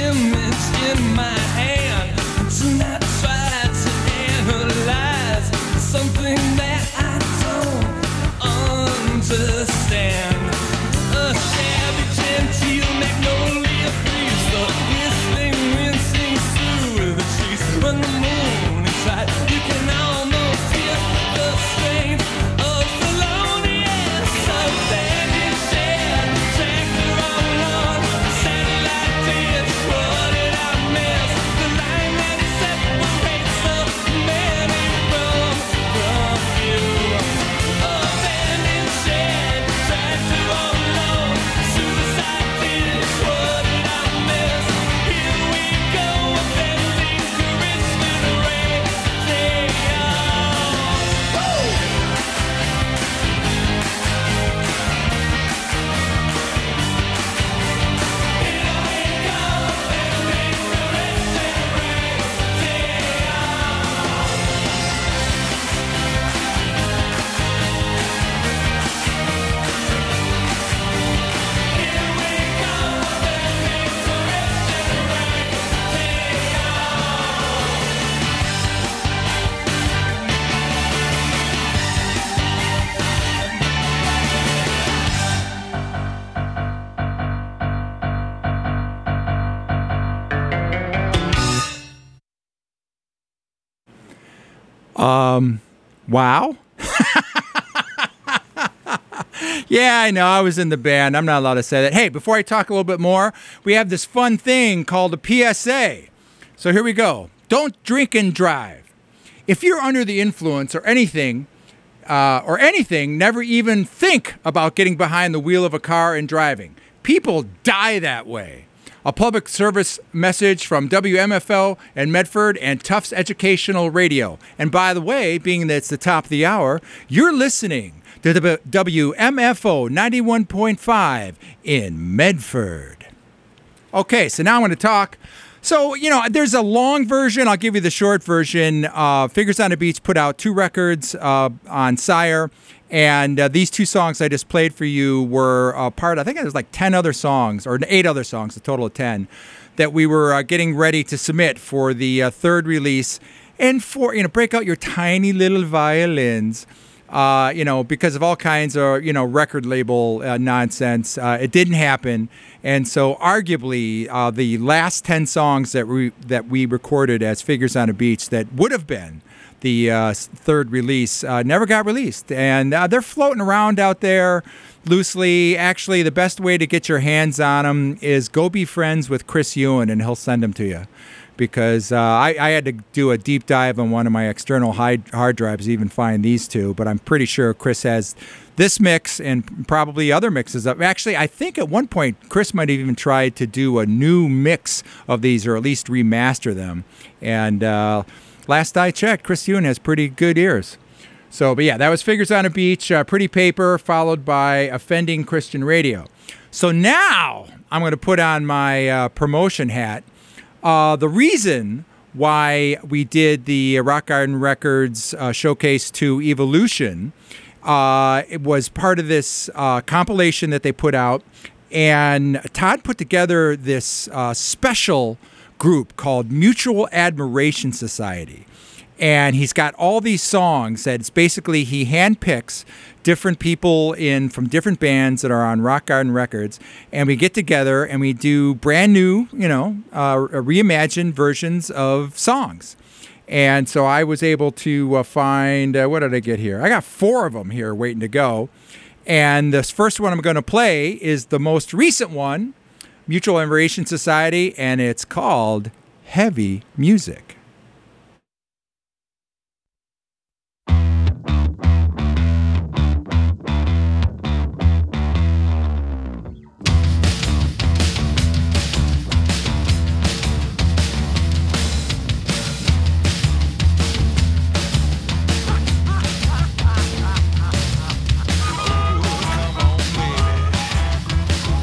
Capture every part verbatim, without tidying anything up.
image in my hand. And I try to analyze something that I don't understand. A shabby genteel magnolia breeze, the whistling wind sings through the trees. When the moon is right, you can almost hear the strains of Thelonious. Abandoned shed, tractor on lawn, satellite dish, what did I miss? The line that separates the many from from you. Abandoned shed, tractor on lawn, suicide dish, what did I miss? Here we go, offending Christian radio. Woo! Um, wow. Yeah, I know. I was in the band. I'm not allowed to say that. Hey, before I talk a little bit more, we have this fun thing called a P S A. So here we go. Don't drink and drive. If you're under the influence or anything, uh, or anything, never even think about getting behind the wheel of a car and driving. People die that way. A public service message from W M F O and Medford and Tufts Educational Radio. And by the way, being that it's the top of the hour, you're listening to W M F O ninety-one point five in Medford. Okay, so now I'm going to talk. So, you know, there's a long version. I'll give you the short version. Uh, Figures on the Beach put out two records uh, on Sire. And uh, these two songs I just played for you were uh, part, I think it was like ten other songs, or eight other songs, a total of ten, that we were uh, getting ready to submit for the uh, third release. And for, you know, break out your tiny little violins, uh, you know, because of all kinds of, you know, record label uh, nonsense. Uh, it didn't happen. And so arguably uh, the last ten songs that we, that we recorded as Figures on a Beach that would have been the uh, third release uh, never got released, and uh, they're floating around out there loosely. Actually, the best way to get your hands on them is go be friends with Chris Ewan, and he'll send them to you. Because uh, I, I had to do a deep dive on one of my external hard, hard drives to even find these two, but I'm pretty sure Chris has this mix and probably other mixes of. Actually, I think at one point Chris might have even tried to do a new mix of these, or at least remaster them. And uh, last I checked, Chris Ewan has pretty good ears. So, but yeah, that was Figures on a Beach, uh, Pretty Paper, followed by Offending Christian Radio. So now I'm going to put on my uh, promotion hat. Uh, the reason why we did the Rock Garden Records uh, Showcase to Evolution, uh, it was part of this uh, compilation that they put out. And Todd put together this uh, special group called Mutual Admiration Society. And he's got all these songs that it's basically he handpicks different people in from different bands that are on Rock Garden Records, and we get together and we do brand new, you know, uh, reimagined versions of songs. And so I was able to uh, find, uh, what did I get here? I got four of them here waiting to go. And this first one I'm going to play is the most recent one, Mutual Admiration Society, and it's called Heavy Music.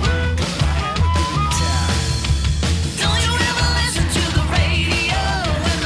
Don't you ever listen to the radio?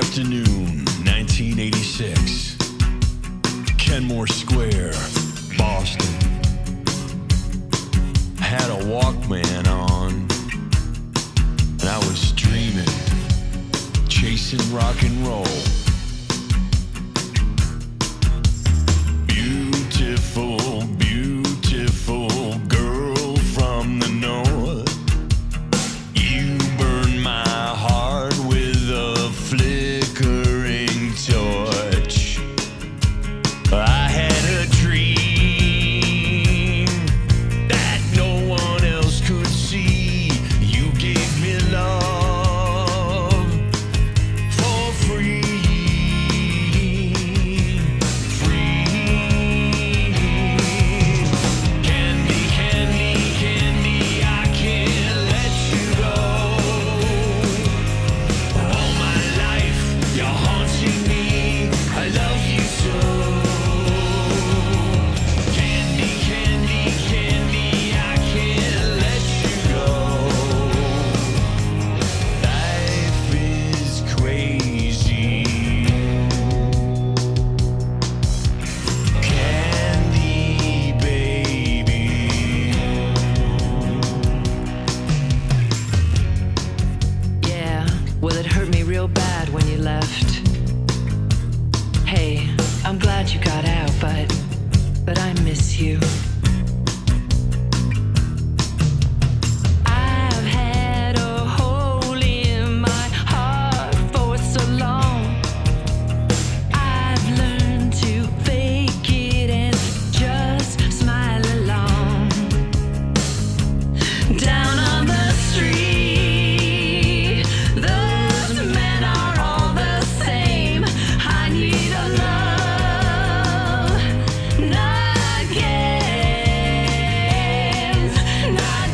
afternoon, nineteen eighty-six. Kenmore Square, Boston. Had a Walkman on, and I was dreaming, chasing rock and roll. Beautiful, beautiful girl from the north. You burn my heart with a flickering torch. I had a dream that no one else could see. You gave me love for free. Free. Candy, candy, candy, I can't let you go. All my life, you're haunting me. I love you so. Candy, candy, candy, I can't let you go. Life is crazy. Candy, baby. Yeah, well, it hurt me real bad when you left. Hey, I'm glad you got out, but but I miss you. I've had a hole in my heart for so long. I've learned to fake it and just smile along. Down on the street, those men are all the same. I need a love, not games, not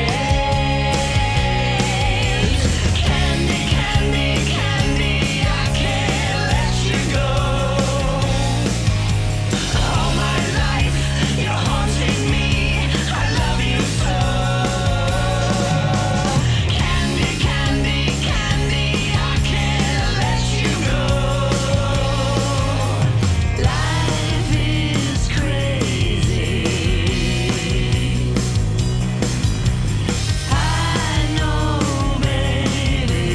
games. Candy, candy, candy, I can't let you go. All my life, you're haunting me. I love you so. Candy, candy, candy, I can't let you go. Life is crazy. I know, baby.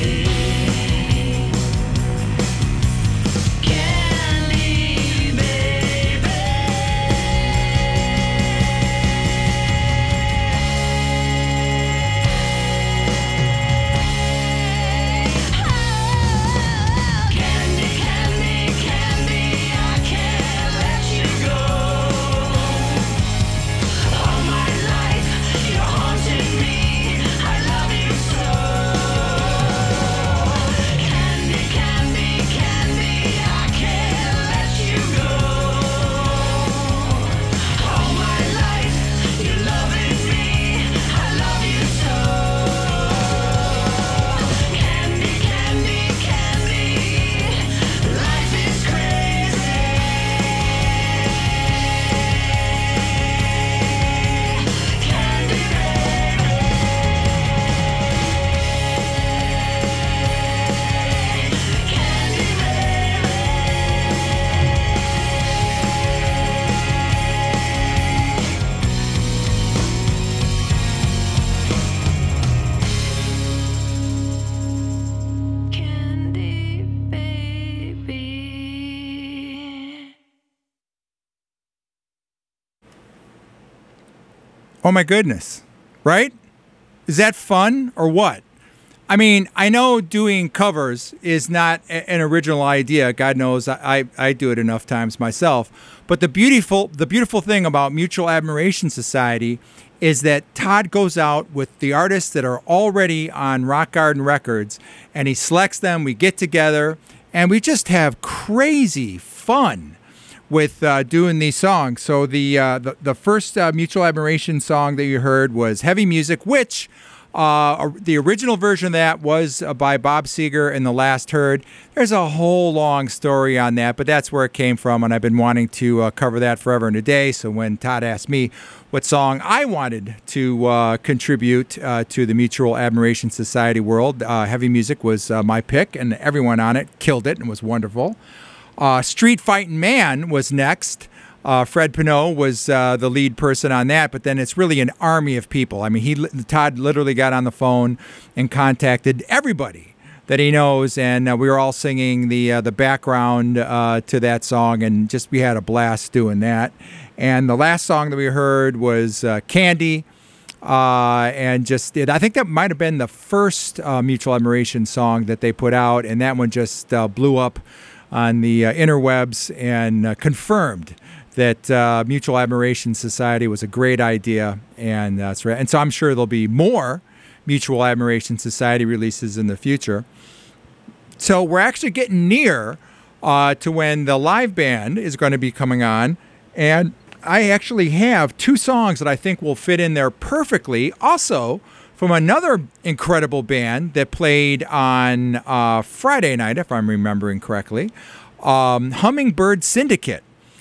Candy, Candy, candy, candy, I can't let you go. All my life, you're haunting me. I love you so. Candy, candy, candy, I can't let you go. All my life, you're loving me. I love you so. Candy, candy, candy, life is crazy. Candy, baby. Candy, Candy, baby. Oh my goodness. Right? Is that fun or what? I mean, I know doing covers is not a- an original idea. God knows I, I, I do it enough times myself. But the beautiful the beautiful thing about Mutual Admiration Society is that Todd goes out with the artists that are already on Rock Garden Records and he selects them. We get together and we just have crazy fun with uh, doing these songs. So the uh, the, the first uh, Mutual Admiration song that you heard was Heavy Music, which Uh, the original version of that was uh, by Bob Seger in The Last Herd. There's a whole long story on that, but that's where it came from, and I've been wanting to uh, cover that forever and a day. So when Todd asked me what song I wanted to uh, contribute uh, to the Mutual Admiration Society world, uh, heavy music was uh, my pick, and everyone on it killed it and was wonderful. Uh, Street Fightin' Man was next. Uh, Fred Pinot was uh, the lead person on that, but then it's really an army of people. I mean, he Todd literally got on the phone and contacted everybody that he knows, and uh, we were all singing the uh, the background uh, to that song, and just we had a blast doing that. And the last song that we heard was uh, Candy, uh, and just it, I think that might have been the first uh, Mutual Admiration song that they put out, and that one just uh, blew up on the uh, interwebs and uh, confirmed that uh, Mutual Admiration Society was a great idea, and that's right. And so I'm sure there'll be more Mutual Admiration Society releases in the future. So we're actually getting near uh, to when the live band is going to be coming on, and I actually have two songs that I think will fit in there perfectly. Also, from another incredible band that played on uh, Friday night, if I'm remembering correctly, um, Hummingbird Syndicate.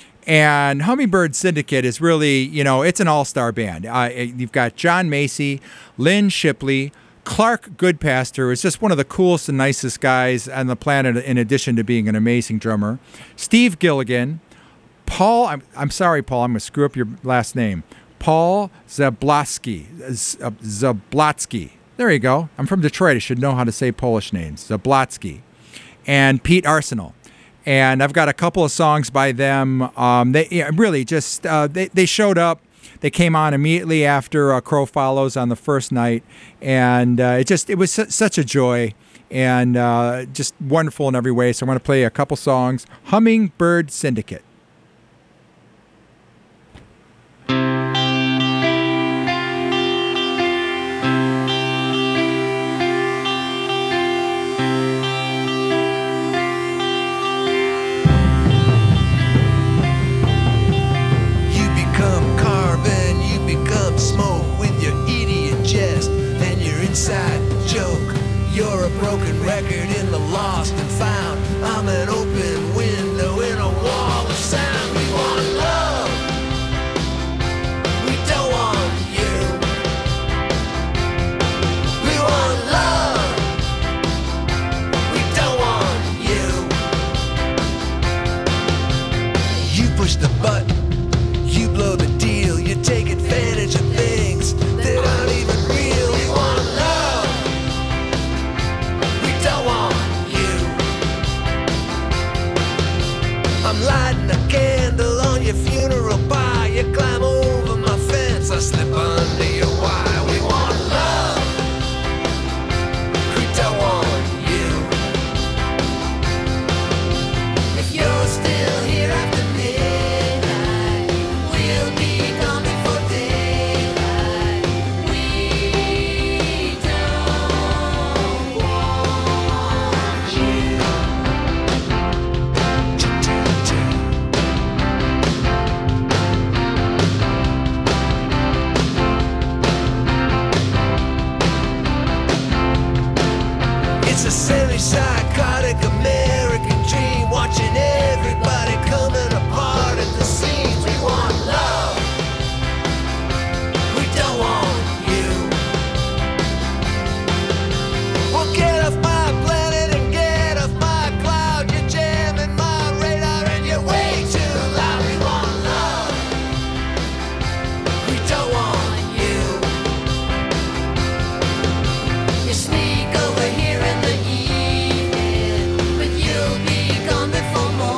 And Hummingbird Syndicate is really, you know, it's an all-star band. Uh, you've got John Macy, Lynn Shipley, Clark Goodpaster, who's just one of the coolest and nicest guys on the planet, in addition to being an amazing drummer. Steve Gilligan, Paul, I'm, I'm sorry, Paul, I'm going to screw up your last name. Paul Zablotsky. Zablotsky. There you go. I'm from Detroit. I should know how to say Polish names. Zablotsky. And Pete Arsenal. And I've got a couple of songs by them. Um, they yeah, really just uh, they they showed up. They came on immediately after uh, Crow Follows on the first night, and uh, it just it was su- such a joy and uh, just wonderful in every way. So I'm going to play a couple songs. Hummingbird Syndicate. You're a broken record in the lost and found. I'm an open window in a wall of sound. We want love, we don't want you. We want love, we don't want you. You push the button, you blow the deal, you take advantage of things that aren't even real. We want love, don't want you. I'm lighting a candle on your funeral pyre. You climb over my fence, I slip under your wire. We want love, we don't want you. If you're still here after midnight, we'll be gone before daylight. We don't want you. It's a semi-psychotic American dream, watching everybody coming apart at the seams. We want love, we don't want you. Well, get off my planet and get off my cloud. You're jamming my radar and you're way too loud. We want love, we don't want you. You sneak over here in the evening, but you'll be gone before morning.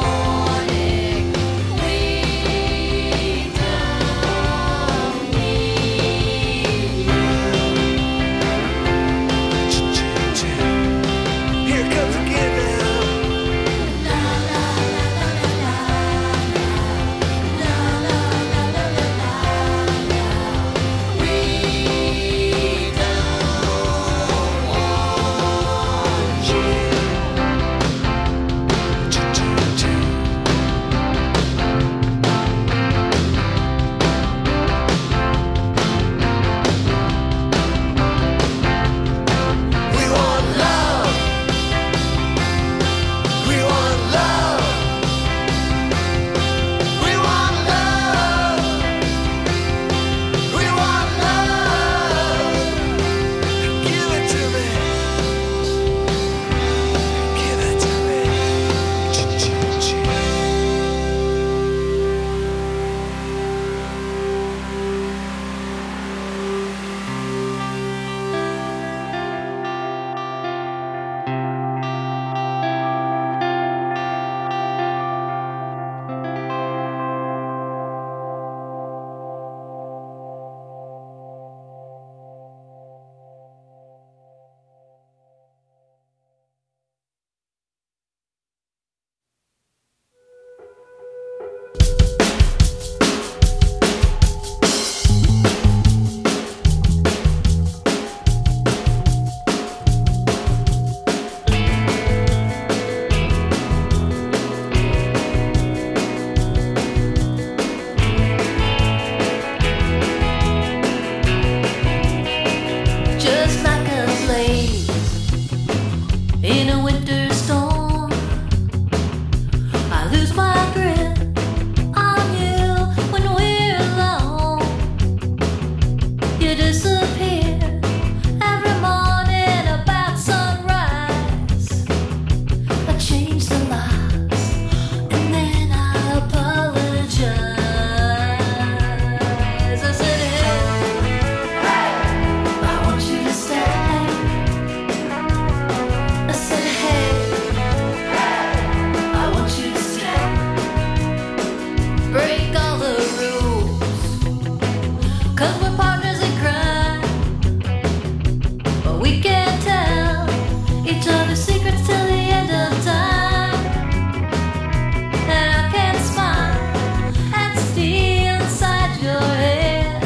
each other's secrets till the end of time. And I can smile and steal inside your head.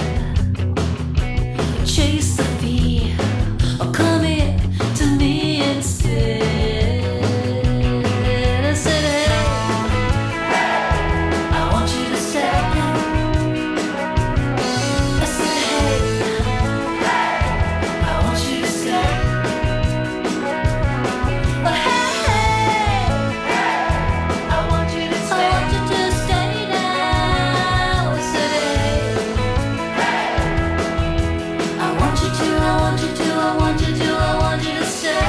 Chase the fear or come in to me instead. I said, hey, I want you to stay. I said, hey, I want you to stay. But hey, hey, I want you to stay. I want you to stay now. I said, hey, I want you to, I want you to, I want you to, I want you to stay.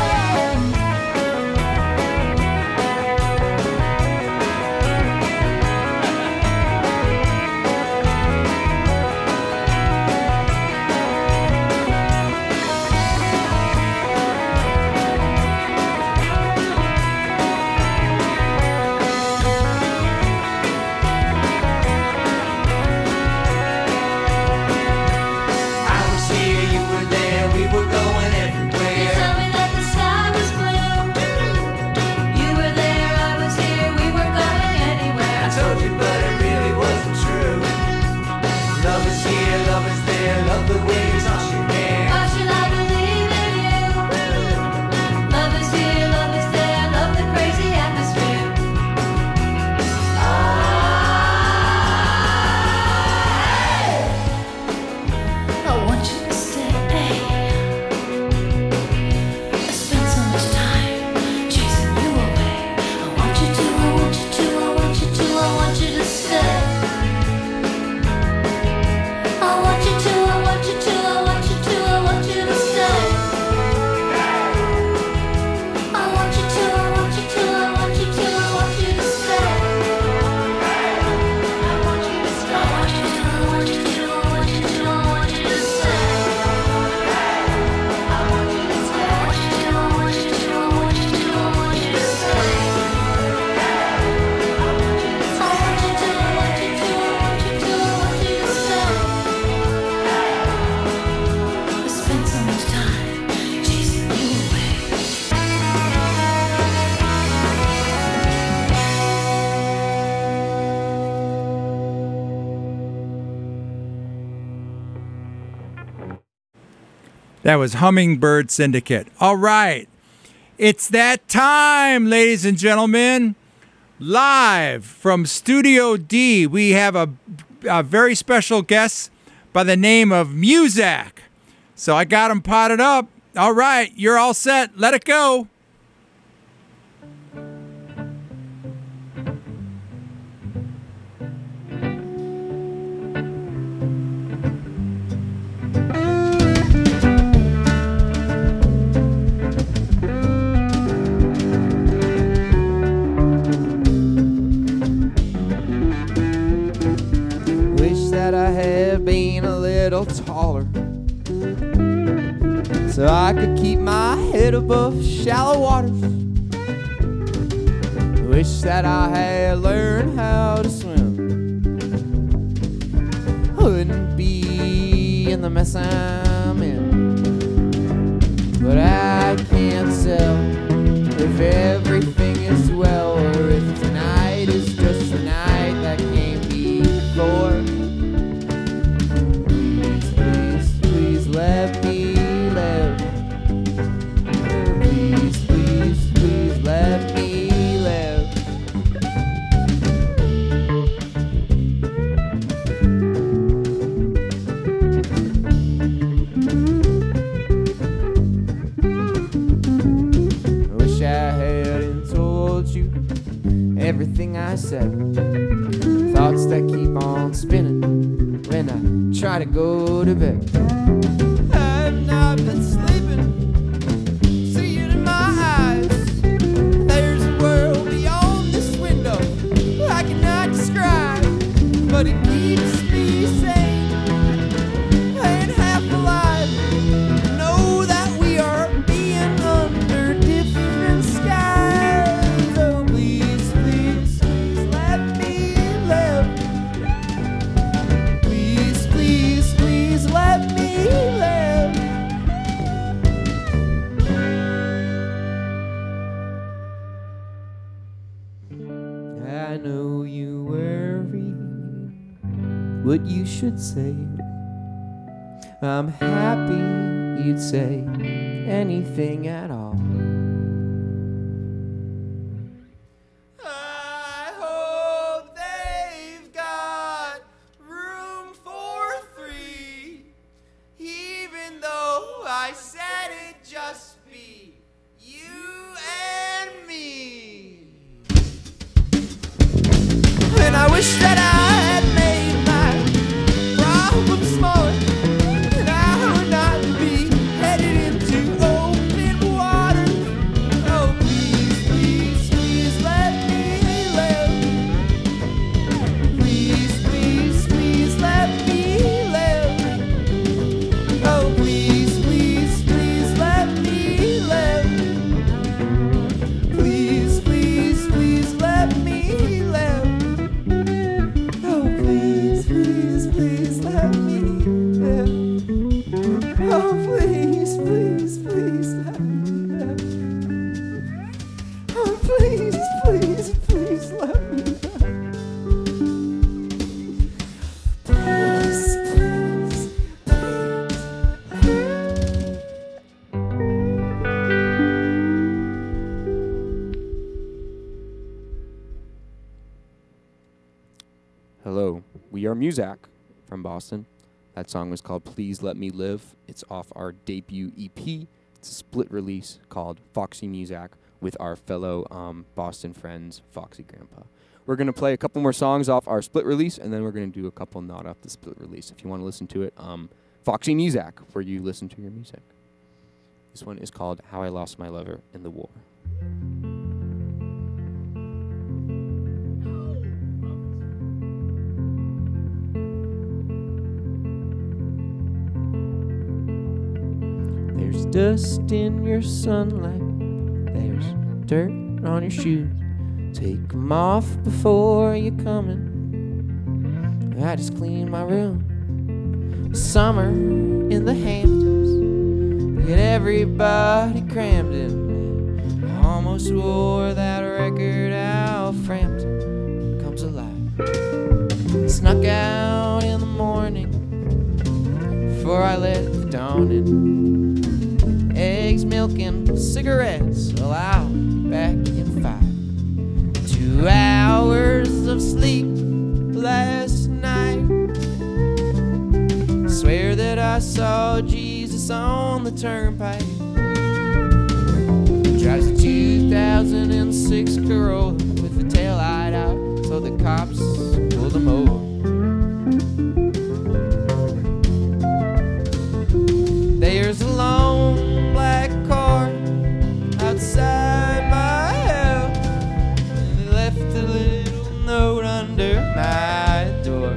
I was here, you were there, we were going You everywhere. tell me that the sky was blue. You were there, I was here, we were going anywhere. I told you, but it really wasn't true. Love is here, love is there, love the way you toss your hair. Why should I believe in you? Love is here, love is there, love the crazy atmosphere. I want you to stay. I spent so much time chasing you away. I want you to, I want you to, I want you to, I want you to stay. I want you to, I want you to, I want you to, I want you to stay. I want you to, I want you to, I want you to, I want you to stay. I want you to stay. I want you to, I want you to, I want you to, I want you to stay. I want you to stay. I want you to, I want you to, I want you to, I want you to stay. I want you to, I want you to, I want you to, I want you to, I want you to stay. I spent so much time chasing you away. That was Hummingbird Syndicate. All right. It's that time, ladies and gentlemen. Live from Studio D, we have a, a very special guest by the name of Muzak. So I got him potted up. All right. You're all set. Let it go. Wish that I had been a little taller, so I could keep my head above shallow waters. Wish that I had learned how to swim, wouldn't be in the mess I'm in. But I can't tell if everything is well, or if tonight is just the night that came before. Please, please, please let me live. Please, please, please let me live. I wish I hadn't told you everything I said. Thoughts that keep on spinning when I try to go to bed. I've not been sleeping, see it in my eyes. There's a world beyond this window I cannot describe, but it keeps me sane and half alive. Know that we are being under different skies. Oh, please, please, please let me live. Please, please, please let me live. what you should say. I'm happy you'd say anything at all. I hope they've got room for three, even though I said it just be you and me. And I wish that I had made my problem smaller, and I would not be headed into open water. Oh, please, please, please let me live. Please, please, please let me live. Oh, please, please, please let me live. Please, please, please let me live. Oh, please, please, please let me live. Oh, please, please, please let me live. Oh, please, please, please let me live. Please, please, Hello, we are Muzak from Boston. That song was called Please Let Me Live. It's off our debut E P. It's a split release called Foxy Muzak with our fellow um, Boston friends, Foxy Grandpa. We're going to play a couple more songs off our split release, and then we're going to do a couple not off the split release. If you want to listen to it, um, Foxy Muzak, where you listen to your music. This one is called How I Lost My Lover in the War. There's dust in your sunlight, there's dirt on your shoes. Take 'em off before you come in. I just cleaned my room. Summer in the Hamptons, get everybody crammed in. I almost wore that record out. Frampton comes alive. Snuck out in the morning before I let the dawn in. Eggs, milk, and cigarettes. Well, I'll be back in five. Two hours of sleep last night. Swear that I saw Jesus on the turnpike. Drives a two thousand six Corolla with the taillight out, so the cops pulled him over. There's a long black car outside my house, and they left a little note under my door.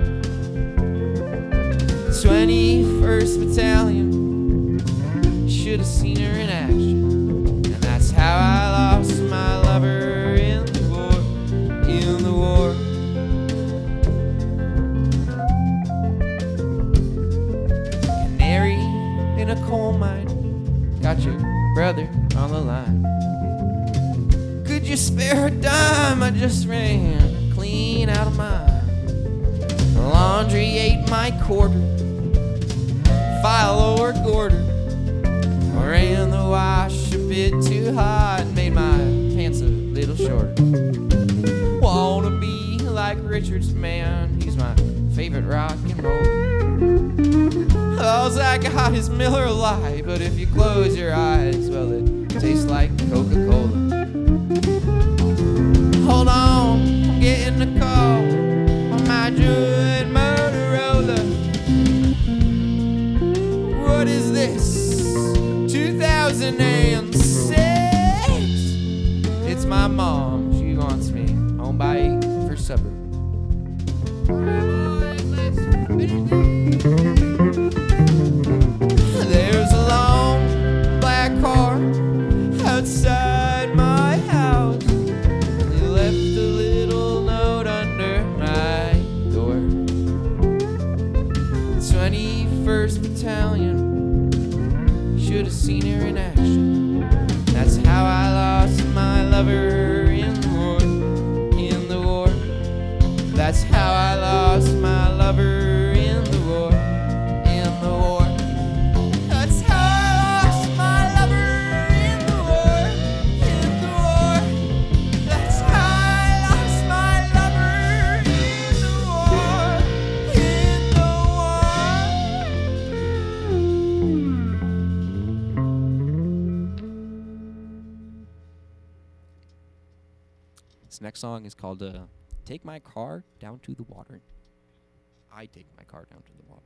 twenty-first Battalion, should have seen her in action, and that's how I lost my lover in the war, in the war. Canary in a coal mine, got your brother on the line. Could you spare a dime? I just ran clean out of mine. The laundry ate my quarter, file or quarter. I ran the wash a bit too hot and made my pants a little shorter. Wanna be like Richard's man, he's my favorite rock and roller. All's I got is Miller Lite, but if you close your eyes, well, it tastes like Coca-Cola. Hold on, I'm getting a call on my good Motorola. What is this? two thousand six? It's my mom. She wants me home by eight for supper. There's a long black car outside my house. They left a little note under my door. twenty-first Battalion, should have seen her in action. That's how I lost my lover in the war, in the war. That's how I lost my lover This next song is called uh, Take My Car Down to the Water. I take my car down to the water.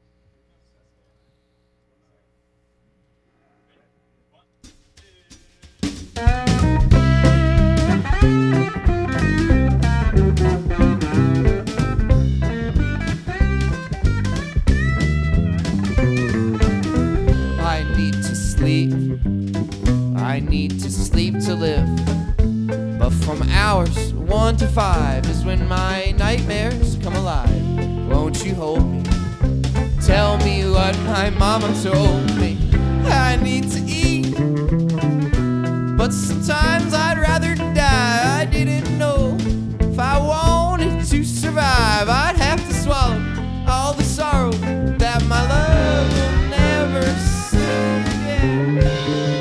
I need to sleep. I need to sleep to live. But from hours one to five is when my nightmares come alive. Won't you hold me? Tell me what my mama told me. I need to eat, but sometimes I'd rather die. I didn't know if I wanted to survive. I'd have to swallow all the sorrow that my love will never see again.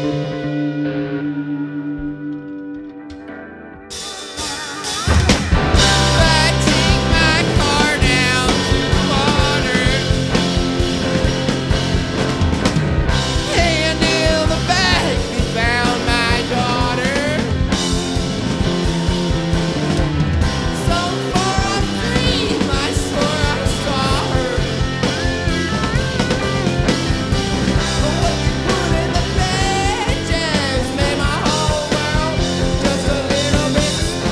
I take my car down to the water, and in the back they found my daughter. Some far off dream, I swore I saw her. But what you put in the pages made my whole world just a little bit.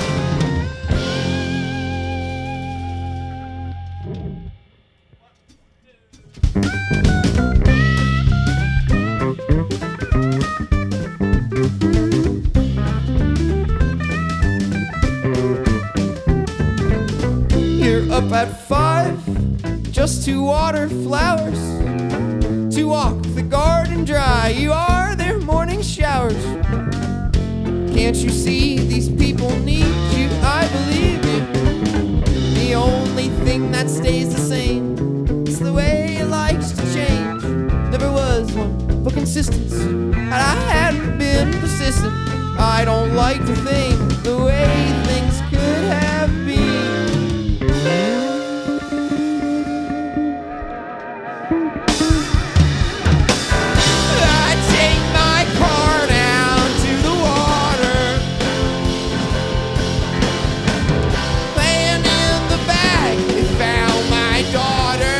You're up at five just to water flowers, to walk the garden dry. You are their morning showers. Can't you see these people need you? I believe you. The only thing that stays the same is the way it likes to change. Never was one for consistency, and I hadn't been persistent. I don't like to think the way things could have been. I take my car down to the water, and in the bag they found my daughter.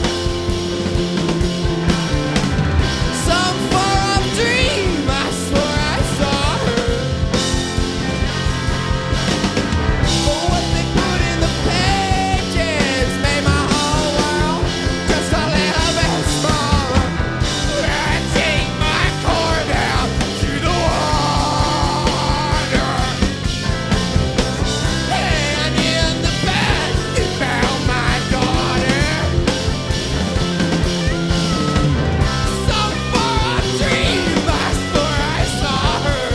Some far-off dream, I swore I saw her. But what they put in the pages made my whole world just a little bit smaller. I take my car down to the water, and in the bag they found my daughter. Some far-off dream, I swore I saw her.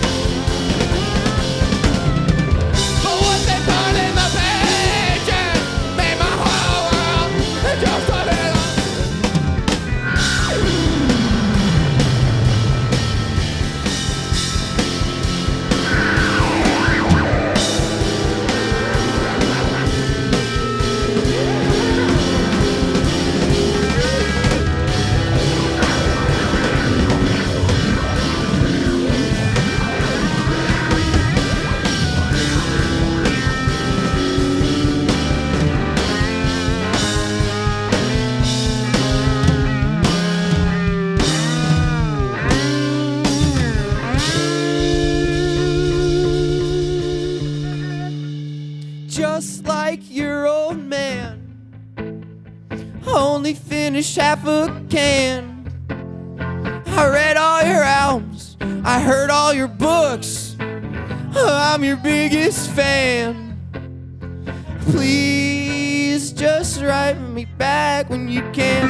But what they put in the pages made my whole world just a little. Just like your old man, only finished half a can. I read all your albums, I heard all your books. I'm your biggest fan. Please just write me back when you can.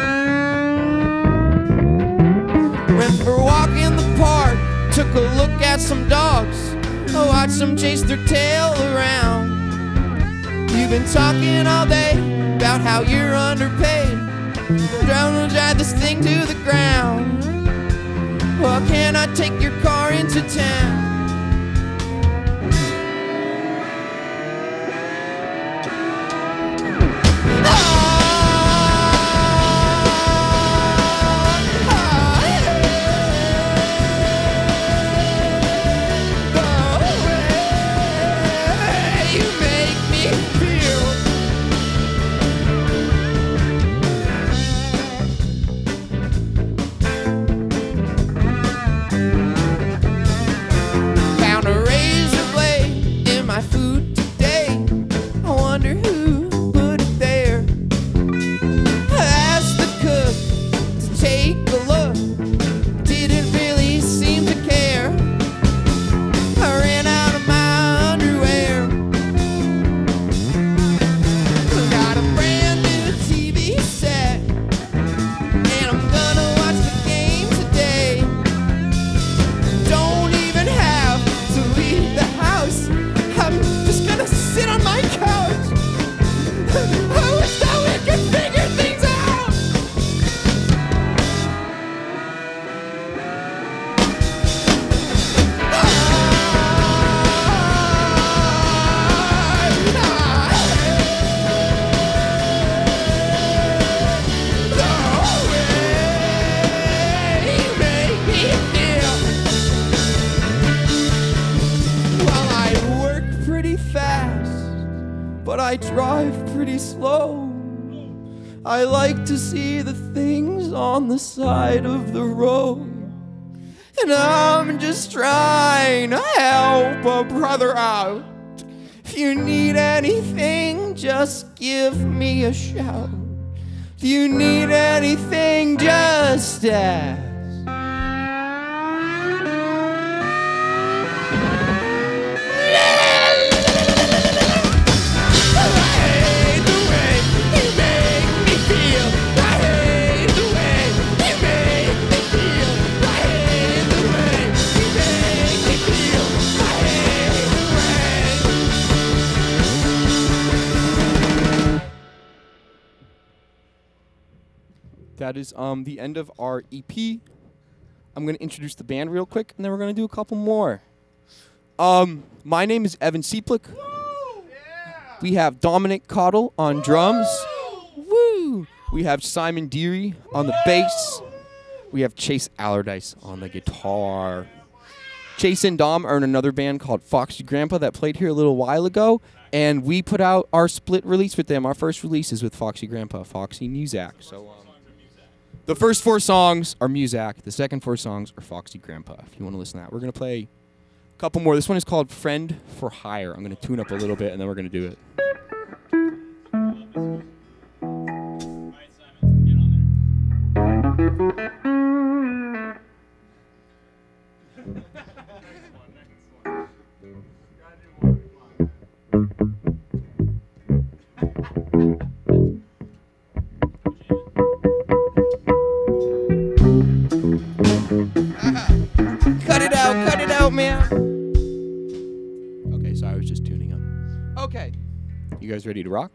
Remember walking the park, took a look at some dogs. I watched them chase their tail around. You've been talking all day about how you're underpaid. I'm trying to drive this thing to the ground. Well, can I take your car into town? Ah, ah, but I drive pretty slow. I like to see the things on the side of the road. And I'm just trying to help a brother out. If you need anything, just give me a shout. If you need anything, just ask. That is um, the end of our E P. I'm going to introduce the band real quick, and then we're going to do a couple more. Um, my name is Evan Seplick. We have Dominic Cottle on drums. Woo! We have Simon Deary on the bass. We have Chase Allardyce on the guitar. Chase and Dom are in another band called Foxy Grandpa that played here a little while ago, and we put out our split release with them. Our first release is with Foxy Grandpa, Foxy Muzak. So, um, the first four songs are Muzak. The second four songs are Foxy Grandpa, if you want to listen to that. We're going to play a couple more. This one is called Friend for Hire. I'm going to tune up a little bit, and then we're going to do it. Cut it out, cut it out, man. Okay, so I was just tuning up. Okay. You guys ready to rock?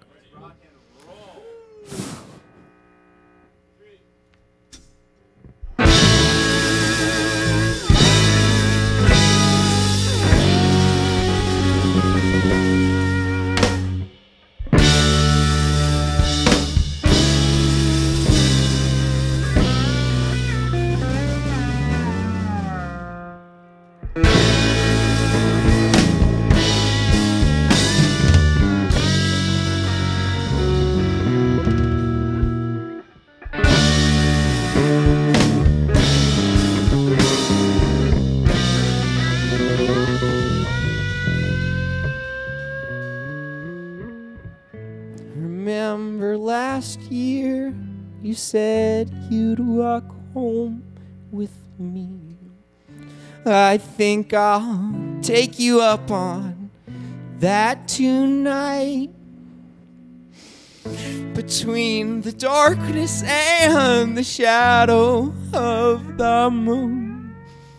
Remember last year you said you'd walk home with me. I think I'll take you up on that tonight. Between the darkness and the shadow of the moon,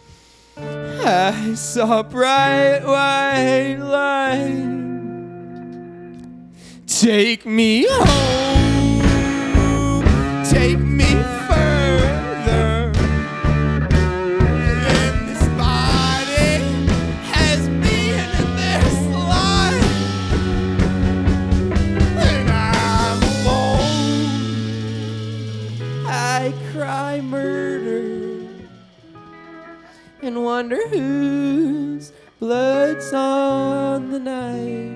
I saw a bright white light. Take me home, take me further than this body has been in this life. When I'm alone, I cry murder and wonder whose blood's on the knife.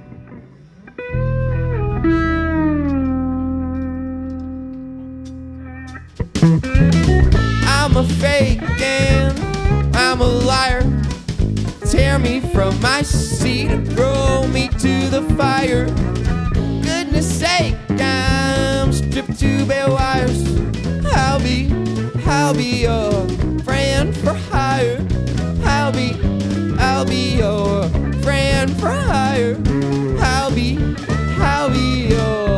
I'm a fake and I'm a liar. Tear me from my seat and throw me to the fire. Goodness sake, I'm stripped to bare wires. I'll be, I'll be your friend for hire. I'll be, I'll be your friend for hire. I'll be, I'll be your.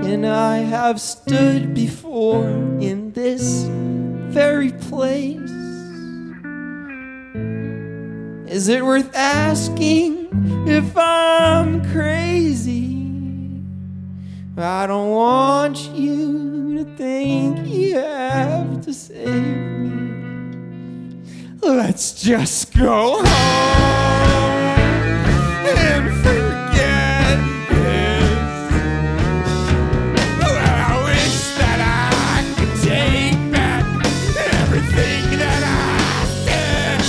And I have stood before in this very place. Is it worth asking if I'm crazy? I don't want you to think you have to save me. Let's just go home and forget this. I wish that I could take back everything that I said.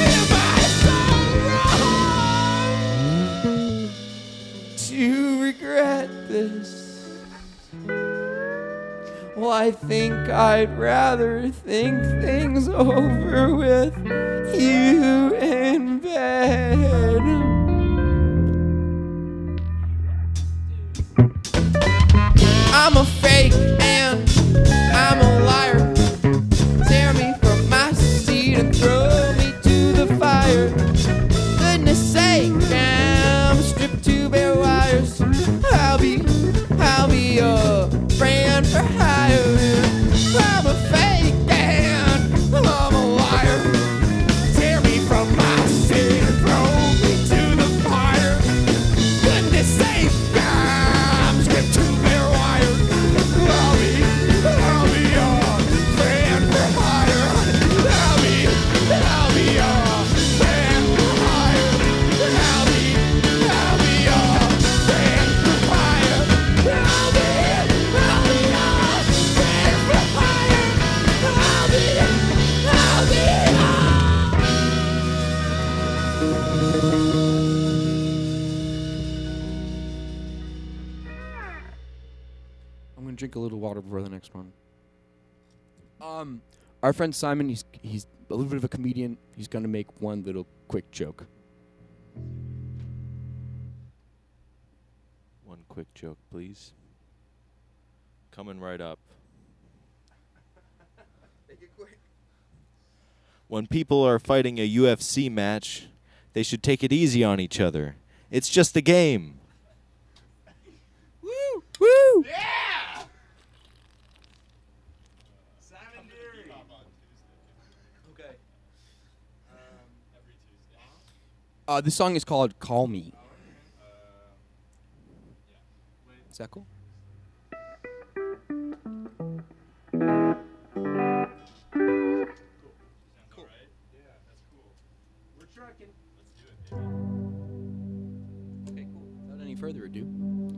Am I so wrong to regret this? Well, I think I'd rather think things over with you in bed. I'm a fake and I'm a liar. Tear me from my seat and throw me to the fire. Goodness sake, I'm stripped to bare wires. I'll be, I'll be a friend for hire. I'm a fake and I'm a liar. Tear me from my seat and throw me to the fire. Goodness sake, I'm stripped to bare wires. I'll be, I'll be a friend for hire. I'll be, I'll be a friend for hire. I'll be, I'll be a friend for hire. I'll be, I'll be a friend for hire. I'll be, I'll be a. I'm gonna drink a little water before the next one. Um, our friend Simon, he's he's a little bit of a comedian. He's gonna make one little quick joke. One quick joke, please. Coming right up. When people are fighting a U F C match, they should take it easy on each other. It's just a game. Woo! Woo! Uh, this song is called "Call Me." Is that cool? Okay, cool. Without any further ado.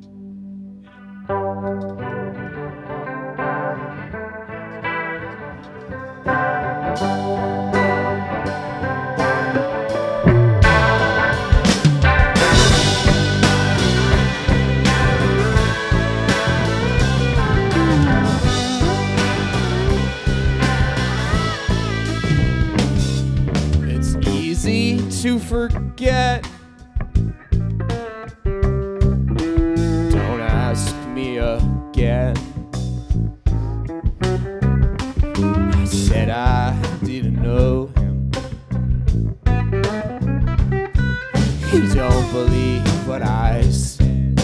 It's easy to forget. Don't ask me again. I said I didn't know him. You don't believe what I said.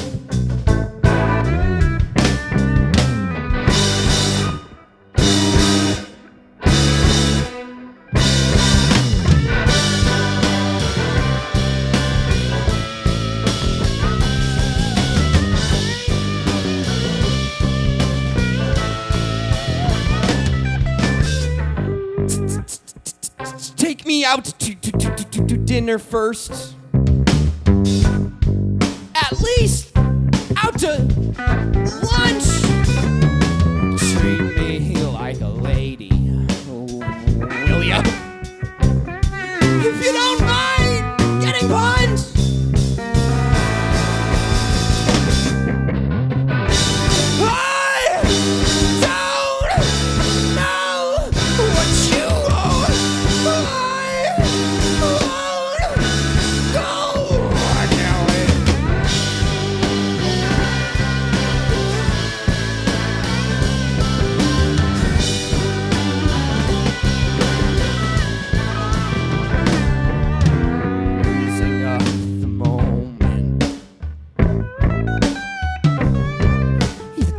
Take me out to, to, to, to, to dinner first. At least out to lunch. Treat me like a lady, will ya? If you don't mind getting punched. I don't know what you want. I won't go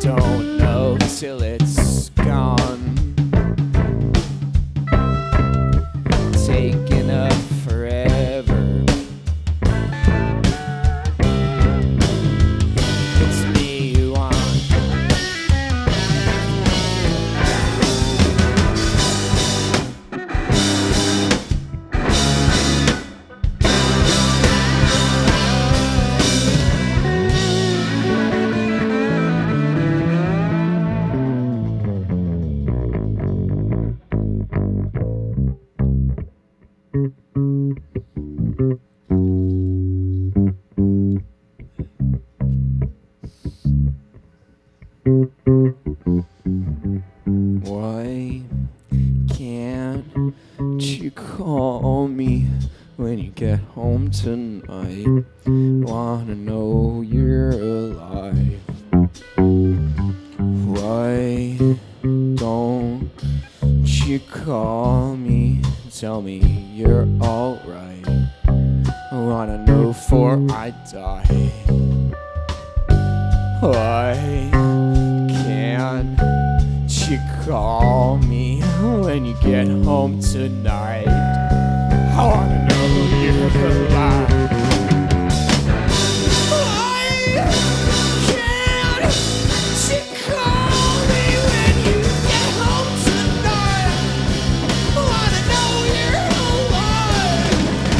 don't know till it's gone. Taking up forever. It's me you want. Why can't you call me when you get home tonight? Wanna know you're alive. Why don't you call me? Tell me you're alright. I wanna know before I die. Why can't you call me when you get home tonight? I wanna know you're alive. Why can't you call me when you get home tonight? I wanna know you're alive.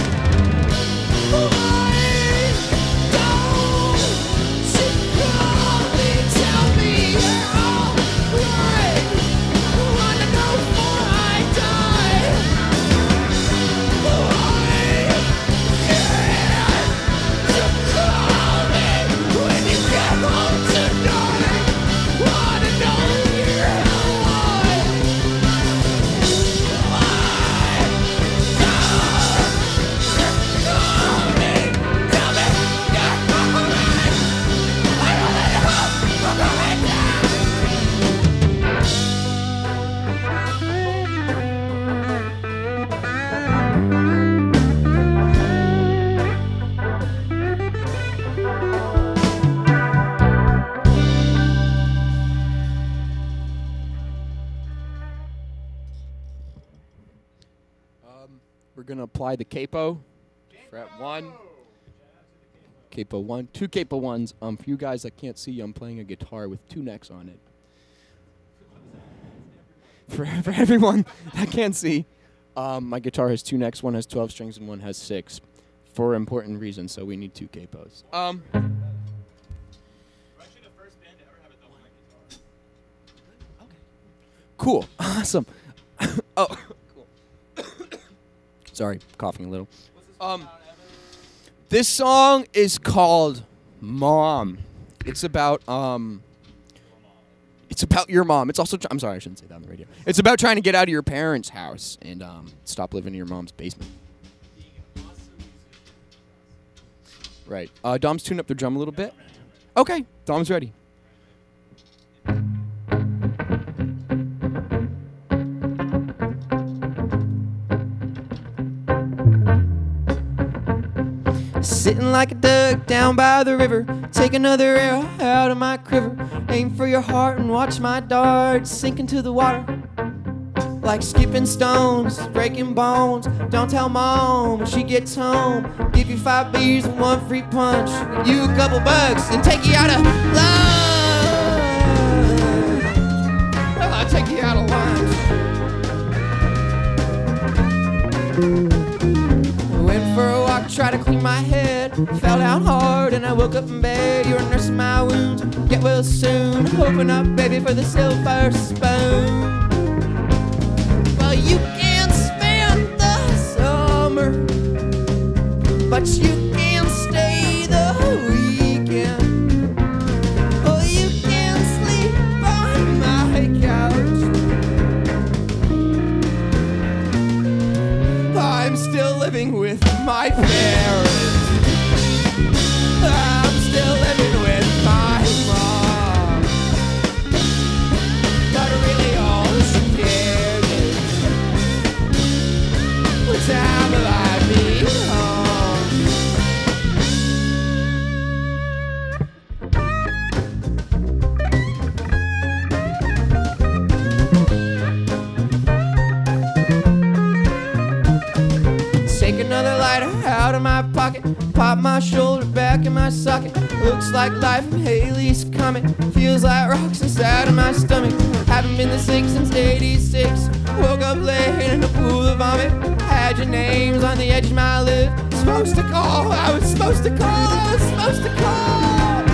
Why don't you call me? Tell me you're alright. I wanna know before I die. Why can't you call me when you get home tonight? Wanna know you're alive. Why don't you call me? Tell me you're alright. I wanna know before I die. Um, we're gonna apply the capo. Fret one. Capo one. Two capo ones. Um, for you guys that can't see, I'm playing a guitar with two necks on it. For, for everyone that can't see, um, my guitar has two necks. One has twelve strings and one has six. For important reasons, so we need two capos. Um. Cool. Awesome. Oh, cool. Sorry, coughing a little. Um, this song is called Mom. It's about um. It's about your mom. It's also. Tr- I'm sorry, I shouldn't say that on the radio. It's about trying to get out of your parents' house and um, stop living in your mom's basement. Right. Uh, Dom's tuned up the drum a little bit. Okay, Dom's ready. Sitting like a duck down by the river, take another arrow out of my quiver, aim for your heart and watch my dart sink into the water. Like skipping stones, breaking bones. Don't tell mom when she gets home. Give you five beers and one free punch. Give you a couple bucks and take you out of lunch. I'll take you out of lunch. Went for a walk, tried to clean my head. Fell down hard and I woke up in bed. You were nursing my wounds. Get well soon. Open up, baby, for the silver spoon. Well, you can spend the summer, but you can stay the weekend. Oh, you can sleep on my couch. I'm still living with my parents. I'm still living with my mom. But really all she cares is what time will I be home? pocket. Pop my shoulder back in my socket. Looks like life from Haley's Comet. Feels like rocks inside of my stomach. Haven't been the sick since eighty-six. Woke up late in a pool of vomit. Had your names on the edge of my lip. Supposed to call, I was supposed to call, I was supposed to call.